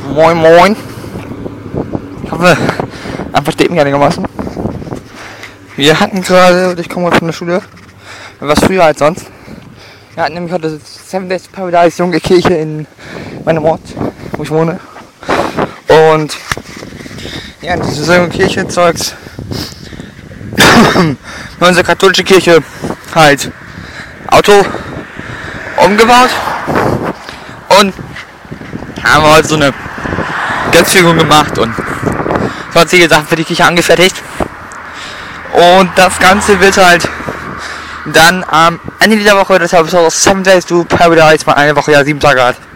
Moin moin. Ich hoffe, man versteht mich einigermaßen. Wir hatten gerade, ich komme von der Schule, was früher als sonst. Wir hatten nämlich heute Seven Days Paradise Junge Kirche in meinem Ort, wo ich wohne. Und ja, diese junge Kirche Zeugs unsere katholische Kirche halt Auto umgebaut und haben wir heute so eine Götzführung gemacht und sonstige Sachen für die Kirche angefertigt. Und das Ganze wird halt dann am Ende dieser Woche, deshalb ist auch 7 Days to Paradise, mal eine Woche, ja 7 Tage hat,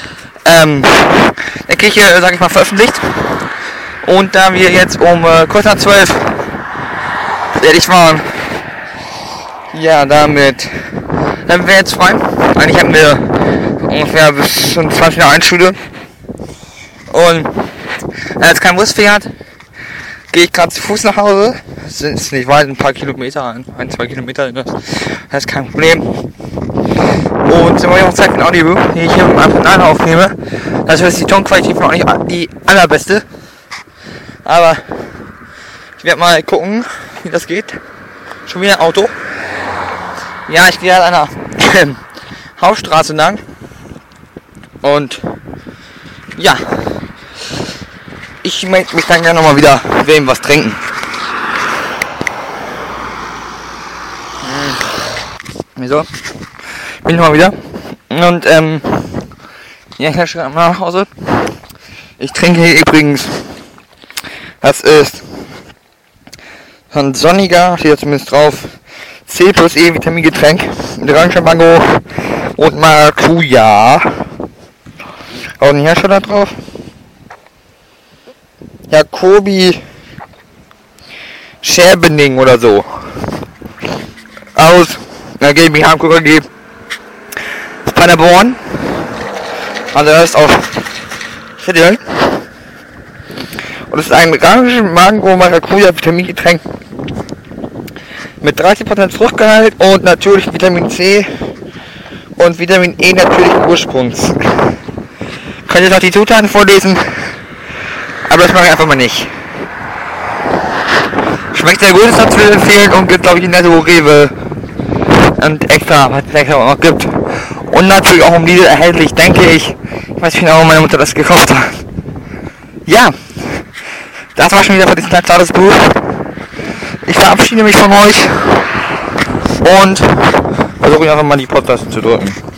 der Kirche, sag ich mal, veröffentlicht. Und da wir jetzt um kurz nach 12 fertig waren, ja, dann wir jetzt frei. Eigentlich hatten wir ungefähr bis zum 20 nach Einschule. Und als kein Bus fährt, gehe ich gerade zu Fuß nach Hause. Das ist nicht weit, ein paar Kilometer, 1-2 Kilometer, das ist kein Problem. Und wenn ich auch Zeit für ein Audio, die ich hier mit meinem Kanal aufnehme, das ist die Tonqualität noch nicht die allerbeste. Aber ich werde mal gucken, wie das geht. Schon wieder ein Auto. Ja, ich gehe an einer Hauptstraße lang. Und ja, ich möchte mich dann gerne nochmal wieder wem was trinken. Wieso? Bin ich mal wieder. Und ja, ich gehe schon mal nach Hause. Ich trinke hier übrigens, das ist von Sonniger, steht da zumindest drauf, C+E Vitamingetränk, Orangenmango und Maracuja. Auch ein Hersteller drauf. Jacobi Scherbening oder so. Aus der GmbH KG Paderborn. Also das ist aus Viertel. Und es ist ein Orangen-Mango Maracuja Vitamingetränk mit 30% Fruchtgehalt und natürlich Vitamin C und Vitamin E natürlichen Ursprungs. Könnt ihr noch die Zutaten vorlesen, aber das mache ich einfach mal nicht. Schmeckt sehr gut, ist dazu empfehlen und gibt, glaube ich, in Netto, Rewe und extra, was es extra auch noch gibt. Und natürlich auch im Lidl erhältlich, denke ich. Ich weiß nicht genau, wo meine Mutter das gekauft hat. Ja, das war schon wieder für diesen Tag das Buch. Ich verabschiede mich von euch und versuche einfach mal die Podcast zu drücken.